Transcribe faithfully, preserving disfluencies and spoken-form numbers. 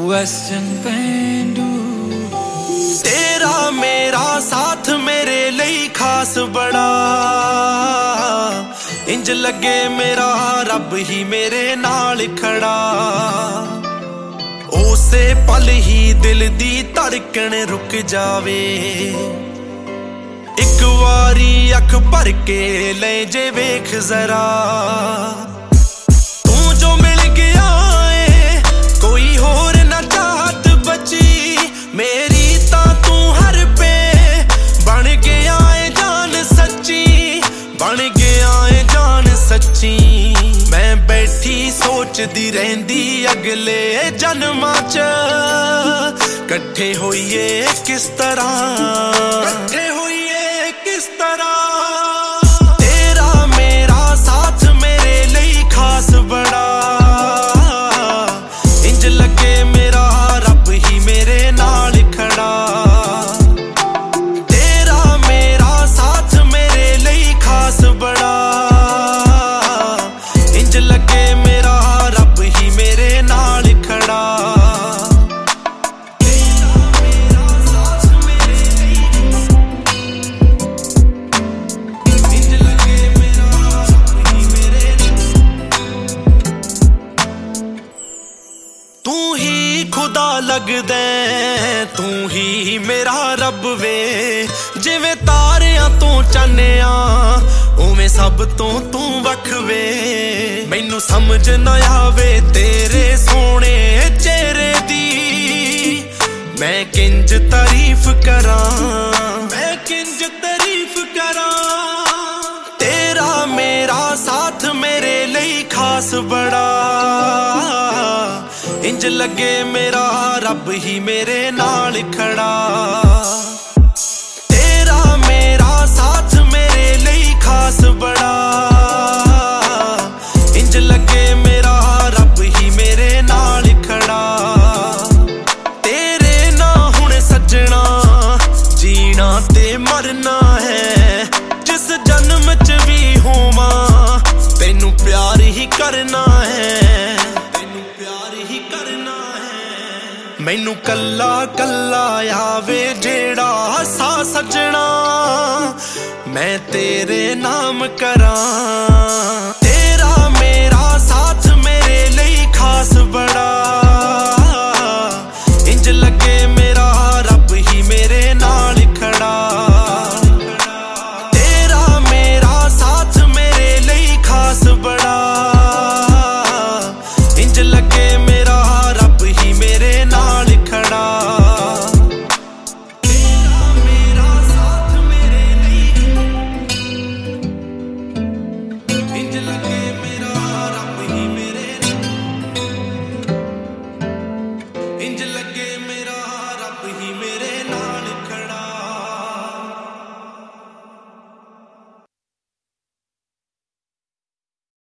Western पेंडू तेरा मेरा साथ मेरे लिए खास बड़ा, इंज लगे मेरा रब ही मेरे नाल खड़ा। उसे पल ही दिल दी धड़कन रुक जावे, एक वारी अख भर के ले जे वेख जरा। तू जो मिल गया है कोई होर ना चाहत बची, मेरी ता तू हर पे बन गया है जान सच्ची, बन गया है जान सच्ची। मैं बैठी सोचदी रहंदी अगले जन्मां च कट्ठे होइए किस तरह, कट्ठे होइए किस तरह। तेरा मेरा साथ मेरे लिए खास बड़ा, इंज लगे मेरा रब ही मेरे नाल खड़ा। तेरा मेरा साथ मेरे लिए खास बड़ा, इंज लगे मेरा रब ही मेरे नाल खड़ा। तू ही खुदा लगदा तू ही मेरा रब वे, जिवें तारियां तू चान्निया उवें सब तो तू वख वे। मैनू समझ ना आवे तेरे सोने चेहरे दी, मैं किंज तारीफ करा, मैं किंज तारीफ करा। तेरा मेरा साथ मेरे लिए खास बड़ा, इंज लगे मेरा रब ही मेरे नाल खड़ा। तेरा मेरा साथ मेरे लिए खास बड़ा, इंज लगे मेरा रब ही मेरे नाल खड़ा। तेरे ना हुण सजना जीना ते मरना है, जिस जन्म च भी होवां तैनू प्यार ही करना है, तैनू प्यार ही करना है। मैनू कल्ला कल्ला आवे जेड़ा सा सजना, मैं तेरे नाम करा। तेरा मेरा साथ मेरे लिए खास बड़ा, इंज लगे मेरा रब ही मेरे नाल खड़ा। तेरा मेरा साथ मेरे लिए खास बड़ा,